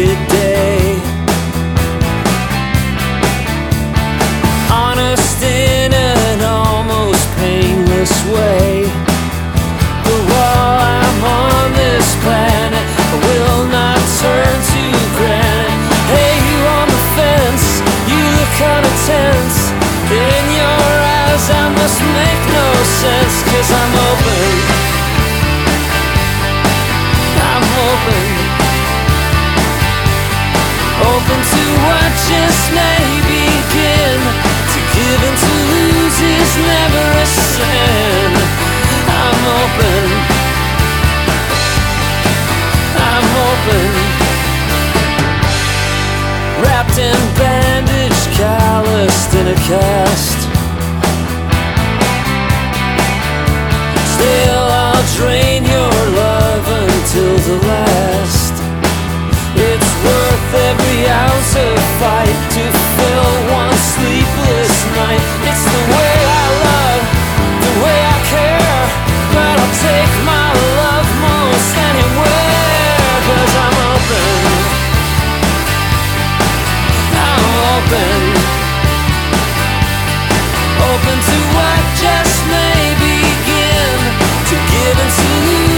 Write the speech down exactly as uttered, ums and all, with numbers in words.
naked day. Honest in an almost painless way. But while I'm on this planet, I will not turn to granite. Hey, you on the fence, you look kinda tense. In your eyes I must make no sense, 'cause I'm open, I'm open, open to what just may begin. To give and to lose is never a sin. I'm open, I'm open, wrapped in bandage, calloused in a cast. Still I'll drain your love until the last. It's worth every ounce of fight to fill one sleepless night. It's the way I love, the way I care, but I'll take my love most anywhere. 'Cause I'm open, I'm open, open to what just may begin. To give and to lose